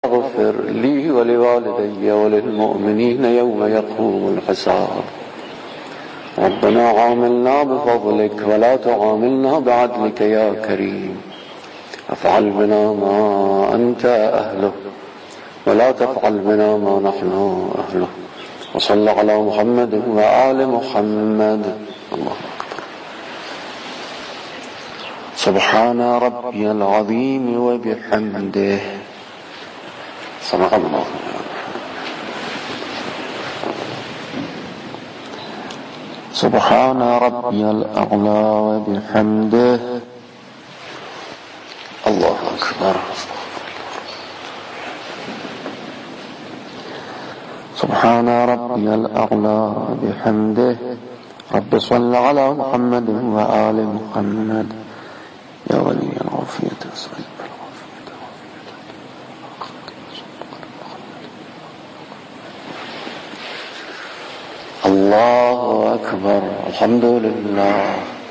اغفر لي ولوالدي وللمؤمنين يوم يقوم الحساب ربنا عاملنا بفضلك ولا تعاملنا بعدلك يا كريم افعل بنا ما أنت أهله ولا تفعل بنا ما نحن أهله وصل على محمد وآل محمد. الله أكبر. سبحان ربي العظيم وبحمده. صدق الله. سبحان ربي الأعلى وبحمده. الله أكبر. سبحان ربي الأعلى بحمده. رب صل على محمد وآل محمد يا ولي العافية صل. الله أكبر. الحمد لله.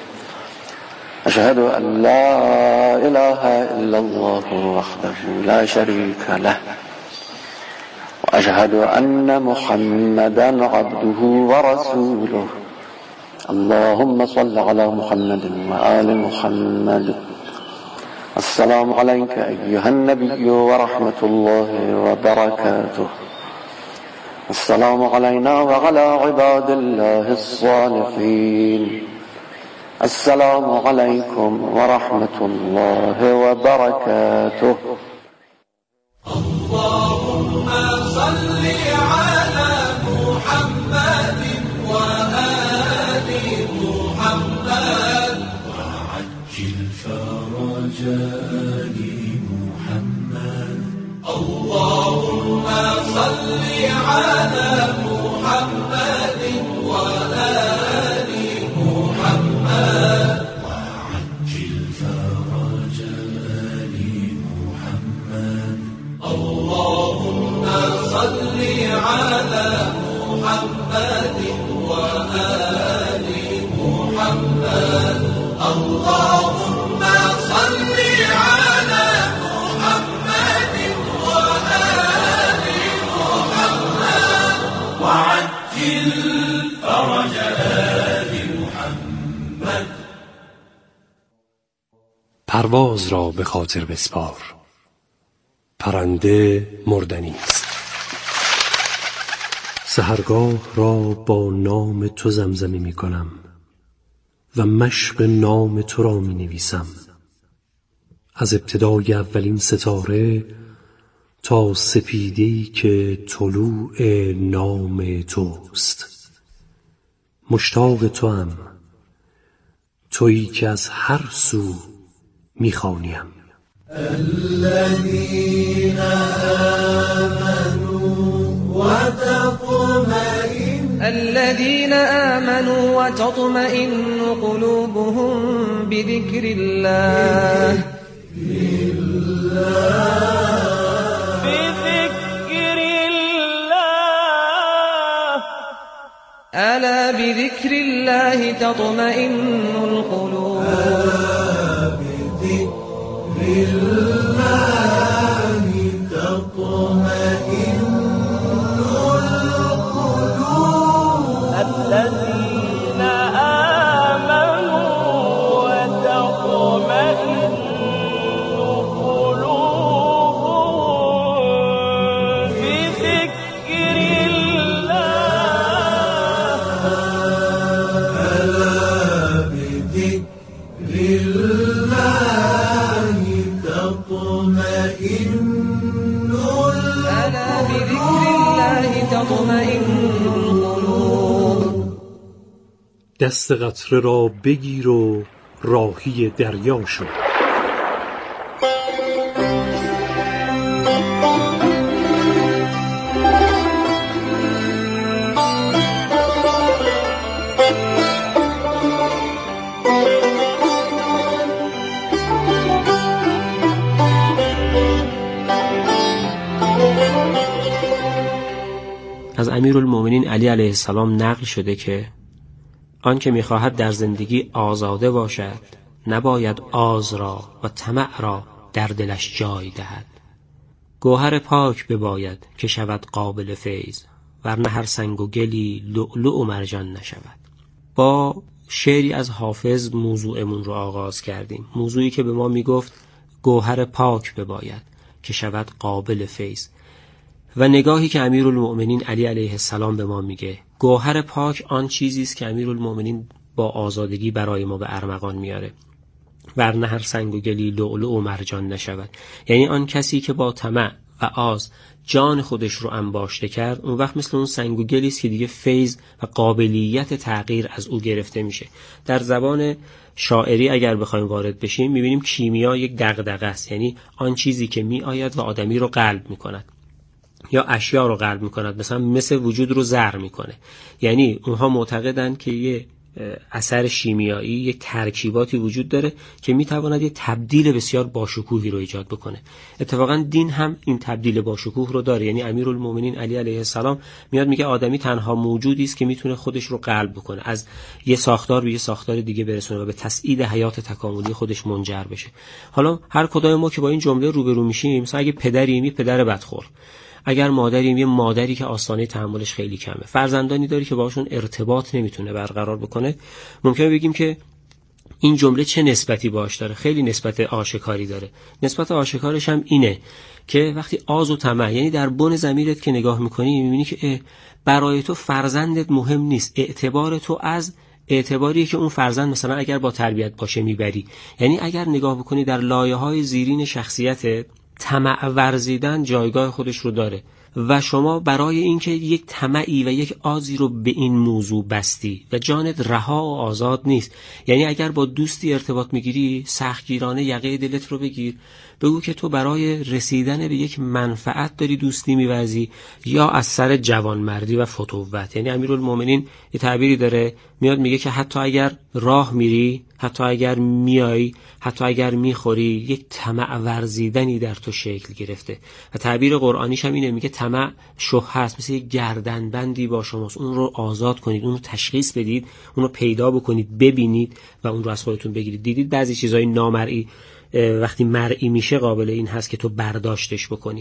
أشهد أن لا إله إلا الله وحده لا شريك له وأشهد أن محمدا عبده ورسوله. اللهم صل على محمد وآل محمد. السلام عليك أيها النبي ورحمة الله وبركاته. السلام علينا وعلى عباد الله الصالحين. السلام عليكم ورحمة الله وبركاته. اللهم صل على محمد وآل محمد وعجل فرج آل محمد. اللهم صل على محمد وآل محمد وعجل فرج آل محمد. اللهم صل على محمد وآل محمد. اللهم صل على محمد وآل محمد وعجل فرج آل محمد. پرواز را به خاطر بسپار، پرنده مردنی است. سحرگاه را با نام تو زمزمه می کنم و مشق نام تو را می نویسم. از ابتدای اولین ستاره تا سپیده‌ای که طلوع نام توست. مشتاق توام، تویی که از هر سو می خوانیم. الذين آمنوا وتطمئن قلوبهم بذكر الله. ألا بذكر الله تطمئن القلوب. بالله تطمئن القلوب. الذين آمنوا وتطمئن قلوبهم بذكر الله. ألا بذكر الله تطمئن القلوب. دست قطره را بگیر و راهی دریا شو. از امیرالمومنین علی علیه السلام نقل شده که آن که می‌خواهد در زندگی آزاده باشد نباید آز را و طمع را در دلش جای دهد، گوهر پاک بباید که شود قابل فیض، ورنه هر سنگ و گلی لؤلؤ و مرجان نشود. با شعری از حافظ موضوعمون رو آغاز کردیم، موضوعی که به ما میگفت گوهر پاک بباید که شود قابل فیض، و نگاهی که امیرالمؤمنین علی علیه السلام به ما میگه گوهر پاک آن چیزی است که امیرالمؤمنین با آزادگی برای ما به ارمغان میاره، ورنه هر سنگ و گلی لؤلؤ و مرجان نشود. یعنی آن کسی که با طمع و آز جان خودش رو انباشته کرد، اون وقت مثل اون سنگ و گلی است که دیگه فیض و قابلیت تغییر از او گرفته میشه. در زبان شاعری اگر بخوایم وارد بشیم میبینیم کیمیا یک دغدغه است، یعنی آن چیزی که میآید و آدمی رو قلب میکند یا اشیا رو قلب میکند، مثل وجود رو زر میکنه. یعنی اونها معتقدند که یه اثر شیمیایی، یک ترکیباتی وجود داره که میتواند یه تبدیل بسیار باشکوهی رو ایجاد بکنه. اتفاقا دین هم این تبدیل باشکوه رو داره. یعنی امیرالمؤمنین علی علیه السلام میاد میگه آدمی تنها موجودی است که میتونه خودش رو قلب بکنه، از یه ساختار به یه ساختار دیگه برسونه و به تسعید حیات تکاملی خودش منجر بشه. حالا هر کدام ما که با این جمله روبرو میشیم، مثلا اگه پدریم، یه پدر بدخور، اگر مادریم، یه مادری که آستانه تحملش خیلی کمه، فرزندانی داری که باشون ارتباط نمیتونه برقرار بکنه، ممکنه بگیم که این جمله چه نسبتی باش داره؟ خیلی نسبت آشکاری داره. نسبت آشکارش هم اینه که وقتی آز و طمع، یعنی در بن ضمیرت که نگاه میکنی میبینی که برای تو فرزندت مهم نیست، اعتبار تو از اعتباریه که اون فرزند مثلا اگر با تربیت باشه میبری. یعنی اگر نگاه بکنی در لایه‌های زیرین شخصیت، طمع ورزیدن جایگاه خودش رو داره و شما برای اینکه یک طمعی و یک آزی رو به این موضوع بستی و جانت رها و آزاد نیست. یعنی اگر با دوستی ارتباط میگیری، سختگیرانه یقه دلت رو بگیر، بگو که تو برای رسیدن به یک منفعت داری دوستی می‌ورزی یا از سر جوانمردی و فتوت. یعنی امیرالمؤمنین یه تعبیری داره، میاد میگه که حتی اگر راه میری، حتی اگر میای، حتی اگر میخوری، یک طمع ورزیدنی در تو شکل گرفته. و تعبیر قرآنیش هم اینه، میگه طمع شح هست، مثل یک گردنبندی با شماست، اون رو آزاد کنید، اون رو تشخیص بدید، اون رو پیدا بکنید، ببینید و اون رو از خودتون بگیرید. دیدید بعضی چیزای نامرئی وقتی مرئی میشه قابل این هست که تو برداشتش بکنی.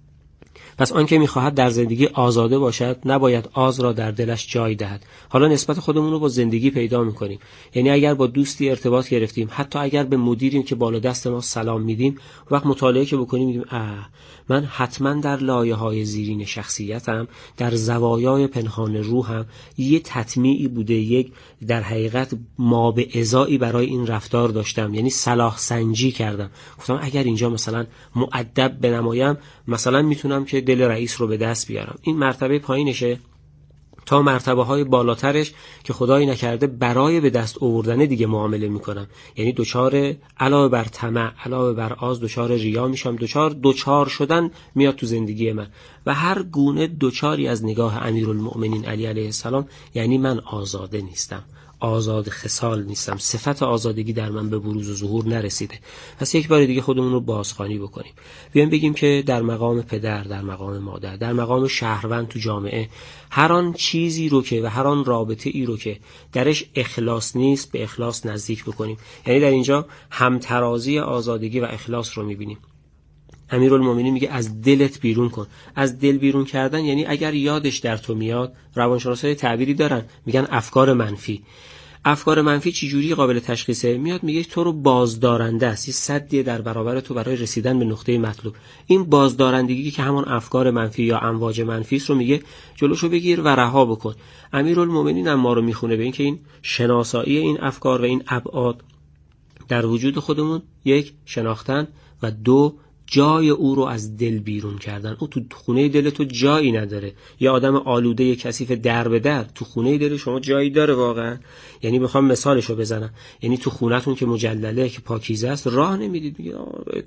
پس آن که میخواهد در زندگی آزاده باشد نباید آز را در دلش جای دهد. حالا نسبت خودمون رو با زندگی پیدا میکنیم. یعنی اگر با دوستی ارتباط گرفتیم، حتی اگر به مدیریم که بالا دست ما سلام میدیم، وقت مطالعه که بکنیم میگیم من حتما در لایه‌های زیرین شخصیتم، در زوایای پنهان روحم یه تطمیعی بوده، یک در حقیقت ما به ازایی برای این رفتار داشتم، یعنی صلاح سنجی کردم. گفتم اگر اینجا مثلا مؤدب بنمایم، مثلا میتونم که دل رئیس رو به دست بیارم. این مرتبه پایینشه تا مرتبه های بالاترش که خدایی نکرده برای به دست آوردن دیگه معامله میکنم. یعنی دوچار علاوه بر طمع، علاوه بر آز، دوچار ریا میشم، دوچار شدن میاد تو زندگی من. و هر گونه دوچاری از نگاه امیرالمؤمنین علی علیه السلام، یعنی من آزاده نیستم، آزاد خصال نیستم، صفت آزادگی در من به بروز و ظهور نرسیده. پس یک بار دیگه خودمون رو بازخوانی بکنیم، بیایم بگیم که در مقام پدر، در مقام مادر، در مقام شهروند تو جامعه، هر آن چیزی رو که و هر آن رابطه ای رو که درش اخلاص نیست به اخلاص نزدیک بکنیم. یعنی در اینجا همترازی آزادگی و اخلاص رو میبینیم. امیرالمؤمنین میگه از دلت بیرون کن. از دل بیرون کردن یعنی اگر یادش در تو میاد، روانشناسای تعبیری دارن میگن افکار منفی. افکار منفی چی جوری قابل تشخیصه؟ میاد میگه تو رو بازدارنده است، یه سدی در برابر تو برای رسیدن به نقطه مطلوب. این بازدارندگی که همون افکار منفی یا امواج منفی است رو میگه جلوشو بگیر و رها بکن. امیرالمؤمنین هم ما رو میخونه به این که این شناسایی این افکار و این ابعاد در وجود خودمون، یک شناختن و دو جای او رو از دل بیرون کردن. او تو خونه دل تو جایی نداره. یه آدم آلوده کثیف در به در تو خونه دل شما جایی داره واقعا؟ یعنی میخوام مثالشو بزنم، یعنی تو خونتون که مجلله که پاکیزه است راه نمیدید، میگید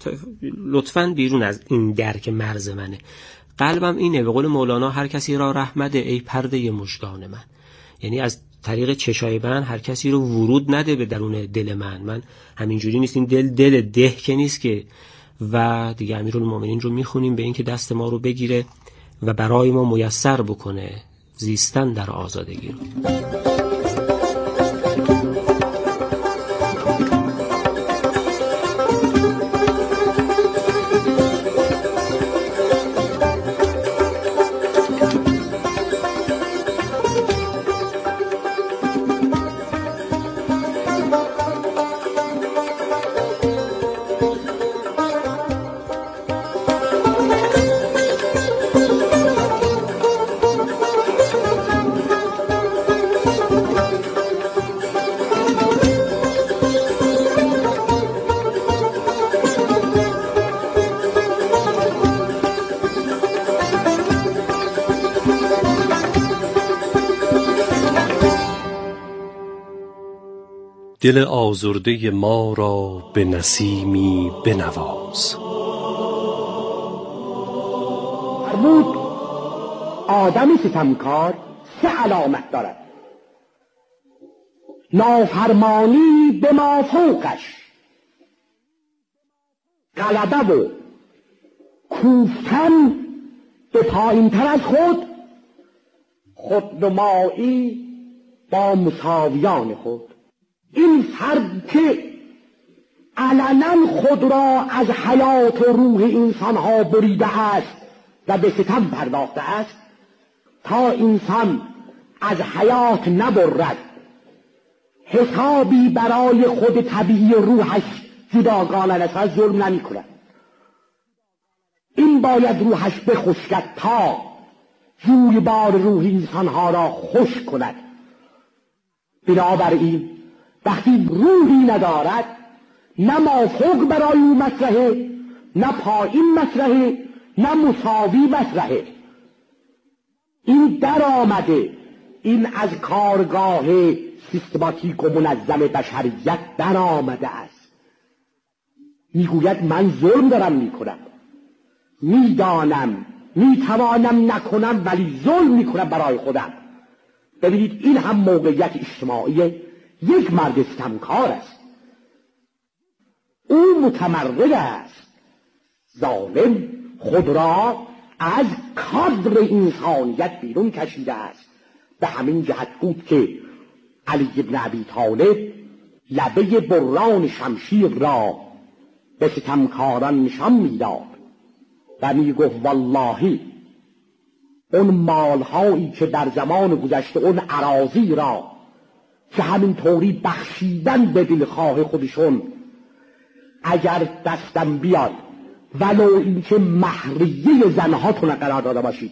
لطفاً بیرون از این در که مرز منه. قلبم اینه، به قول مولانا هر کسی را رحمت ای پرده مژگان من. یعنی از طریق چشای من هر کسی رو ورود نده به درون دل من همینجوری نیست. این دل ده که نیست که. و دیگه امیرالمؤمنین رو میخونیم به این که دست ما رو بگیره و برای ما میسر بکنه زیستن در آزادگی رو. دل آزرده ما را به نسیمی بنواز. فرمود آدم ستمکار 3 علامت دارد: نافرمانی به ما فوقش، غلبه و کوفتن به پایین تر از خودنمایی با مساویان خود. این فرد که علنا خود را از حیات و روح انسانها بریده است و به ستم پرداخته است، تا انسان از حیات نبرد، حسابی برای خود طبیعی روحش جداگانه نسبت ظلم نمی کند. این باید روحش بخشکد تا جویبار روح انسانها را خوش کند. بنابراین وقتی روحی ندارد، نه مافوق برای او مطرحه، نه پایین مطرحه، نه مساوی مطرحه. این در آمده، این از کارگاه سیستماتیک و منظم بشریت در آمده است. میگوید من ظلم دارم میکنم، میدانم میتوانم نکنم، ولی ظلم میکنم برای خودم. ببینید این هم موقعیت اجتماعی یک مرد ستمکار است. او متمرد است، ظالم خود را از کادر انسانیت بیرون کشیده است. به همین جهت بود که علی بن ابی طالب لبه بران شمشیر را به ستمکاران نشان میداد و میگفت والله اون مالهایی که در زمان گذشته اون اراضی را که همینطوری بخشیدن به دلخواه خودشون، اگر دستم بیاد ولو اینکه مهریه زنهاتون قرار داده باشید،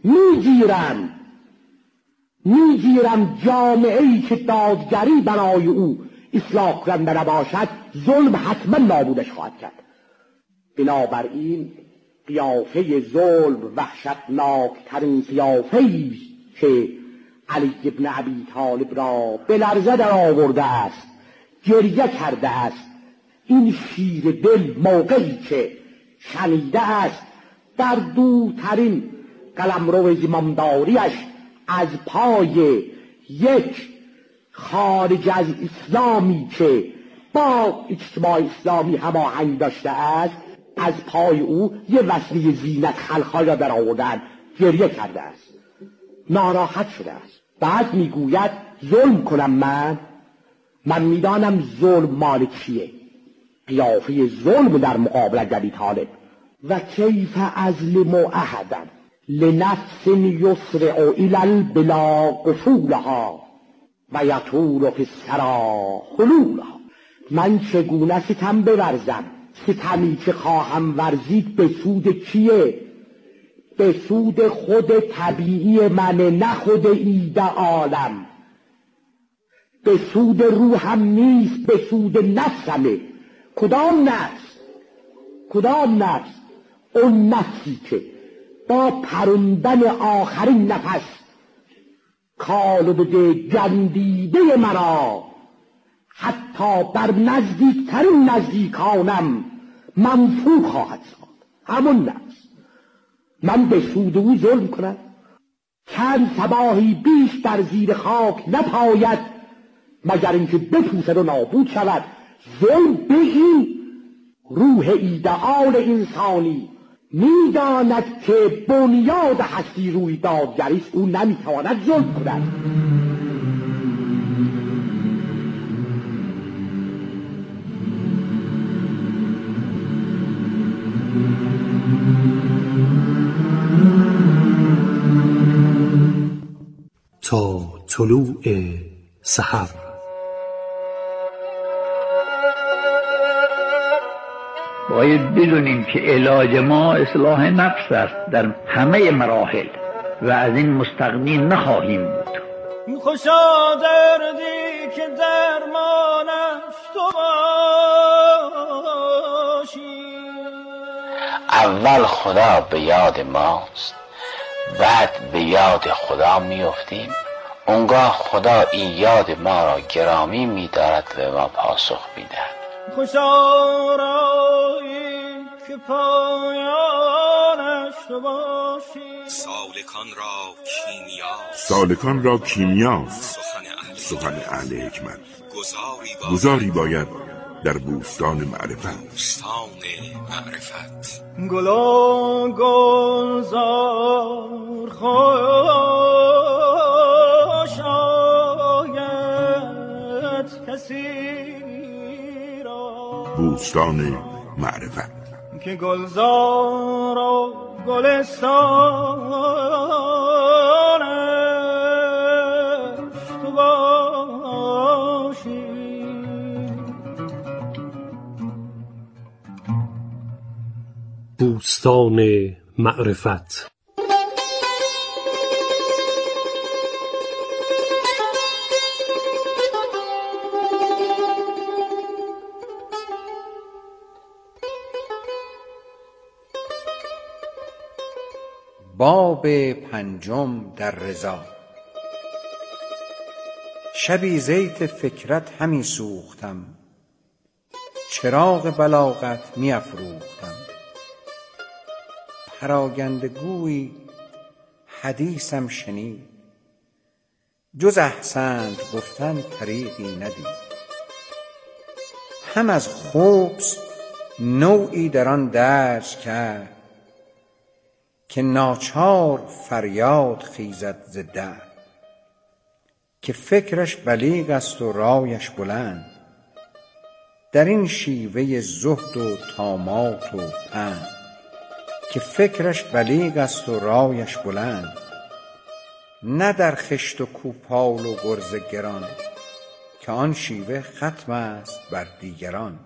میگیرم جامعه‌ای که دادگری برای او اصلاح کننده نباشد، ظلم حتما نابودش خواهد کرد. بنابراین قیافه ظلم وحشتناکترین قیافه‌ای که علی بن ابی طالب را به لرزه در آورده است، گریه کرده است. این شیر دل موقعی که شنیده است در دورترین قلمرو زمامداریش از پای یک خارج از اسلامی که با اجتماع اسلامی هماهنگ داشته است، از پای او یه وسیله زینت خلق‌ها را در آوردن، گریه کرده است، ناراحت شده است. بعد میگوید ظلم کنم من میدانم ظلم مال کیه. قیافه ظلم در مقابل ابی طالب. و کیف ازلم احدا لنفس یسرع الی البلا قفولها و یطول فی الثری حلولها. من چگونه ستم بورزم؟ ستمی که خواهم ورزید به سود کیه؟ به سود خود طبیعی من، نه خود ایده عالم. به سود روحم نیست، به سود نفسمه. کدام نفس؟ اون نفسی که با پروندن آخرین نفس کالبد گندیده مرا حتی بر نزدیکترین نزدیکانم منفور خواهد ساخت. همون نفس. من به سود او ظلم کنم؟ چند صباحی بیش در زیر خاک نپاید مگر اینکه بپوسد و نابود شود. ظلم به این روح ایدئال انسانی میداند که بنیاد هستی روی دادگری است، او نمیتواند ظلم کند. تا طلوع سحر. باید بدونیم که علاج ما اصلاح نفس است در همه مراحل و از این مستغنی نخواهیم بود. خوشا دردی که درمانش تو باشی. اول خدا به یاد ماست، بعد به یاد خدا میافتیم، اونگاه خدا این یاد ما را گرامی می‌دارد و به ما پاسخ می‌دهد. خوش آرایی که پایانش تو باشی. سالکان را کیمیاست سخن اهل حکمت. گذاری باید در بوستان معرفت. گلا گلزار خوش آید کسی را. بوستان معرفت که گلزار و گلستانش تو باشی. بوستان معرفت. باب پنجم در رضا. شبی زیت فکرت همی سوختم، چراغ بلاغت می افروختم. پراگنده گویی حدیثم شنید، جز احسنت گفتن طریقی ندید. هم از خبث نوعی در آن درج کرد، که ناچار فریاد خیزد ز درد. که فکرش بلیغ است و رایش بلند، در این شیوه زهد و طامات و پند. که فکرش بلیغ است و رایش بلند، نه در خشت و کوپال و گرز گران. که آن شیوه ختم است بر دیگران.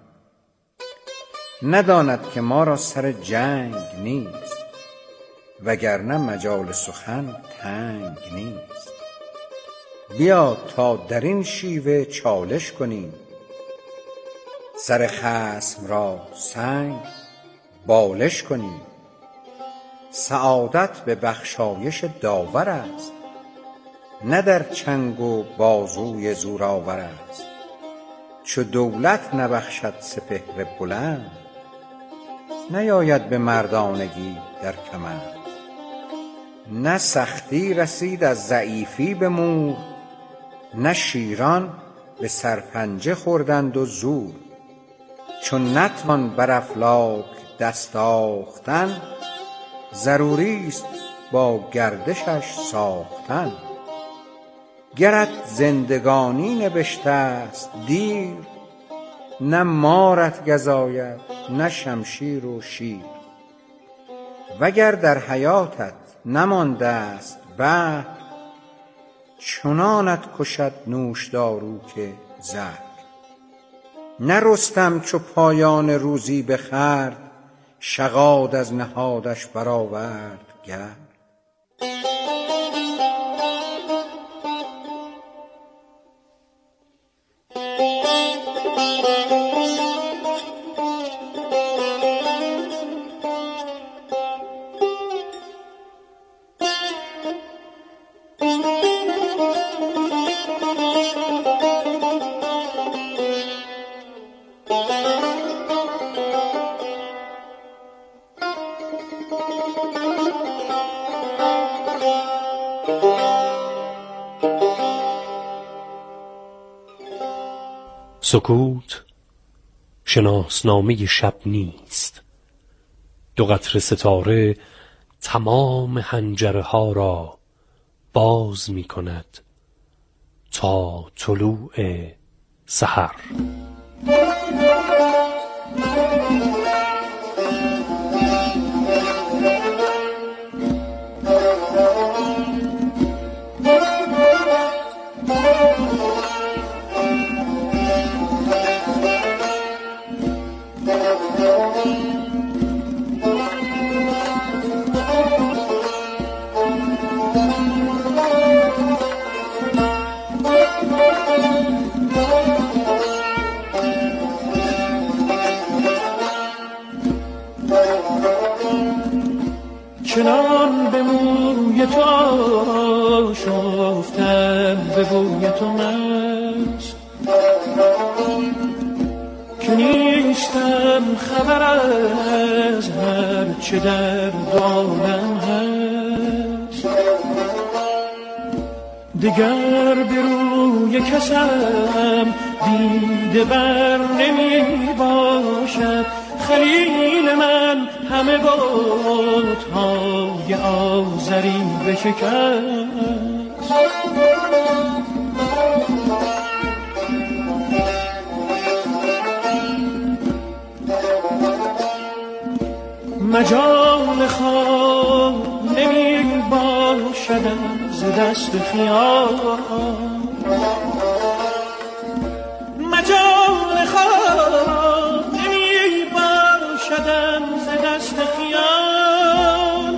نداند که ما را سر جنگ نیست، وگرنه مجال سخن تنگ نیست. بیا تا در این شیوه چالش کنیم، سر خصم را سنگ بالش کنیم. سعادت به بخشایش داور است، نه در چنگ و بازوی زورآور است. چو دولت نبخشد سپهر بلند، نیاید به مردانگی در کمند. نه سختی رسید از ضعیفی به مور، نه شیران به سرپنجه خوردند و زور. چون نتوان بر افلاک دست آختن، ضروری است با گردشش ساختن. گرت زندگانی نبشته است دیر، نه مارت گزاید نه شمشیر و شیر. وگر در حیاتت نمانده است بهر، چنانت کشد نوشدارو که زهر. نه رستم چو پایان روزی بخورد، شغاد از نهادش برآورد گرد. سکوت شناسنامه شب نیست. دو قطره ستاره تمام حنجره ها را باز می کند تا طلوع سحر. چنان به موی تو آشفتم به بوی تو مست که نیستم خبر از هر چه در عالم هست. دگر به روی کسم دیده بر نمی باشد، خلیل من همه بت‌های آزری بشکست. مجال خواب نمی باشد از دست خیال، مجال خواب نمی باشد از دست خیال،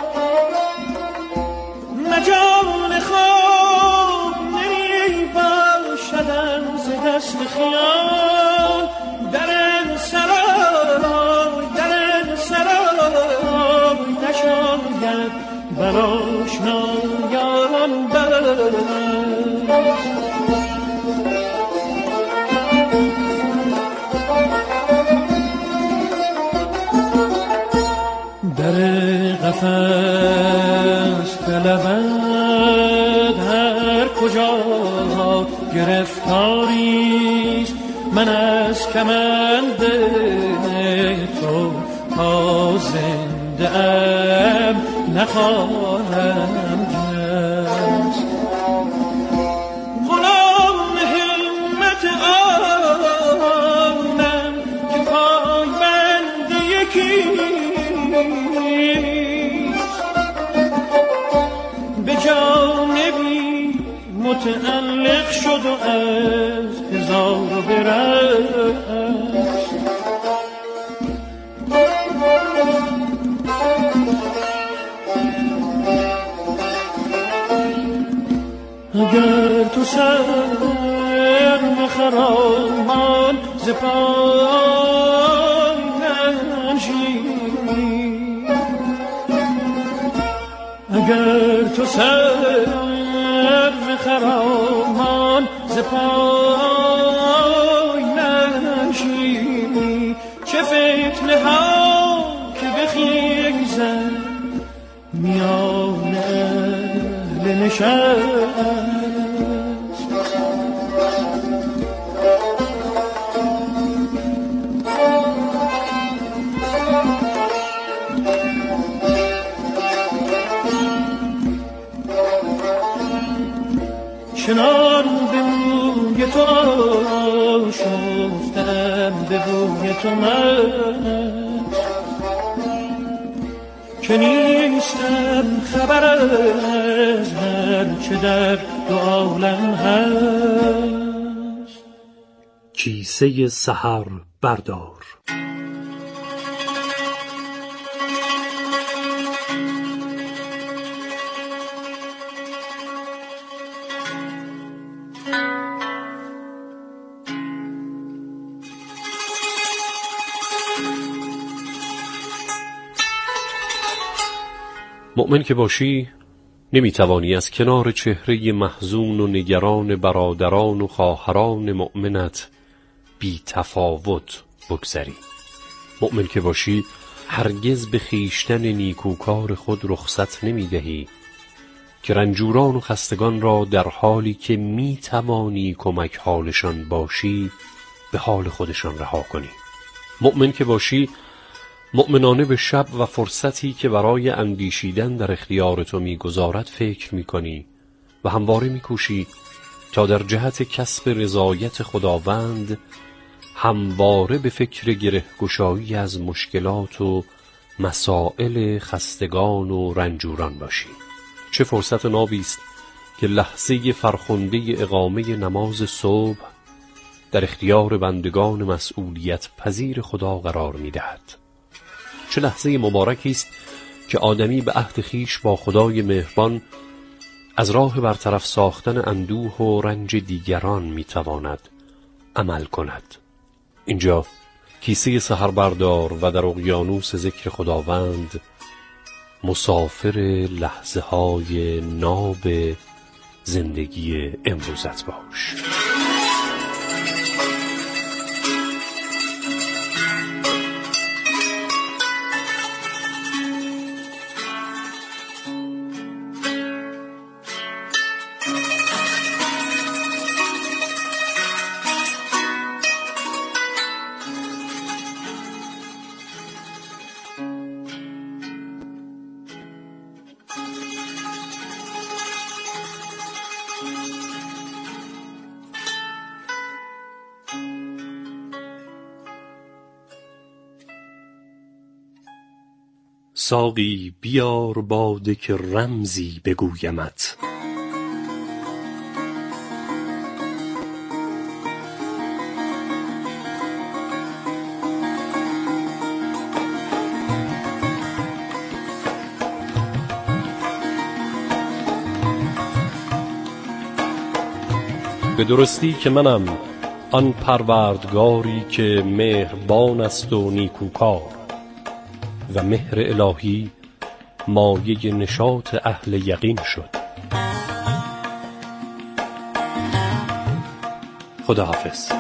مجال خواب نمی باشد از دست خیال. در سرای نشاید بر آشنایان در قفس طلبد هر کجا گرفتاریست، من از کمند تو تا زنده ام نخواهم جست. غلام همت آنم که پای بند یکیست، به جانبی متعلق شد و از هزار برست. اگر تو سر خرامان ز پای ننشینی، اگر تو سر خرامان ز پای ننشینی، چه فتنه ها که بخیزد میان اهل نشست. چنان به موی تو آشفتم به بوی تو مست که نیستم خبر از هر چه در دو عالم هست. کیسه سحر بردار. مؤمن که باشی نمیتوانی از کنار چهره محزون و نگران برادران و خواهران مؤمنت بی تفاوت بگذری. مؤمن که باشی هرگز به خویشتن نیکوکار خود رخصت نمیدهی که رنجوران و خستگان را در حالی که میتوانی کمک حالشان باشی به حال خودشان رها کنی. مؤمن که باشی مؤمنانه به شب و فرصتی که برای اندیشیدن در اختیار تو میگذارد فکر میکنی و همواره میکوشی تا در جهت کسب رضایت خداوند همواره به فکر گره‌گشایی از مشکلات و مسائل خستگان و رنجوران باشی. چه فرصت نابی است که لحظه فرخنده اقامه نماز صبح در اختیار بندگان مسئولیت پذیر خدا قرار میدهد. چه لحظه مبارکی است که آدمی به عهد خویش با خدای مهربان از راه برطرف ساختن اندوه و رنج دیگران میتواند عمل کند. اینجا کیسه سحر بردار و در اقیانوس ذکر خداوند مسافر لحظه های ناب زندگی امروزت باش. ساقی بیار باده که رمزی بگویمت، به درستی که منم آن پروردگاری که مهربان است و نیکوکار و مهر الهی مایه نشاط اهل یقین شد. خداحافظ.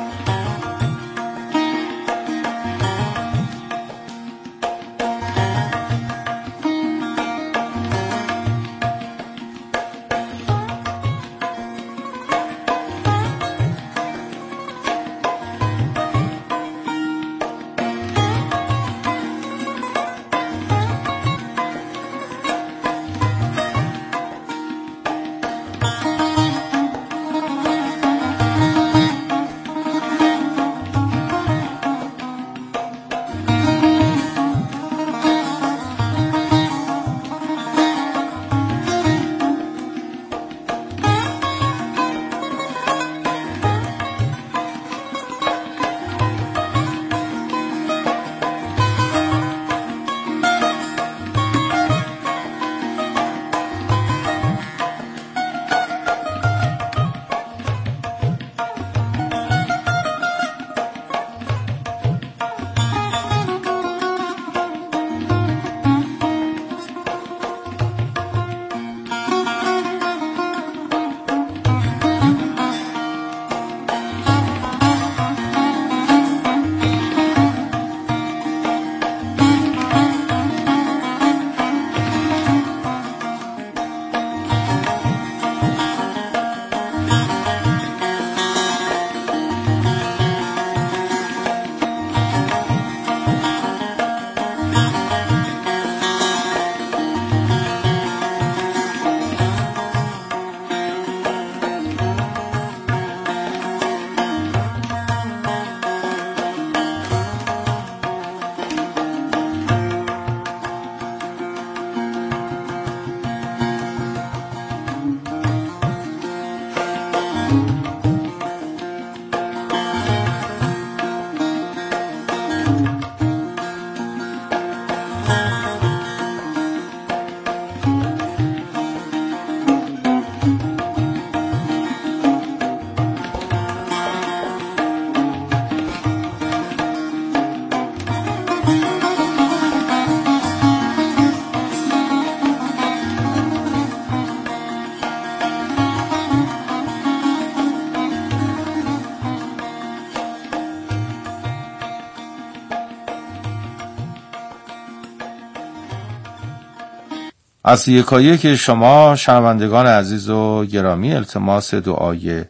از یکایک شما شنوندگان عزیز و گرامی التماس دعای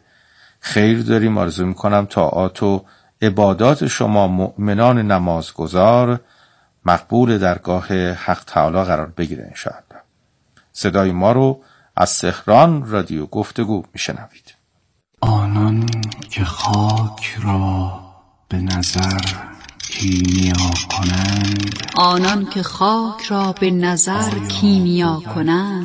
خیر داریم. آرزو میکنم طاعات و عبادات شما مؤمنان نمازگزار مقبول درگاه حق تعالی قرار بگیره انشاءالله. صدای ما رو از تهران رادیو گفتگو میشنوید. آنان که خاک را به نظر کیمیا کنند، آنان که خاک را به نظر کیمیا کنند،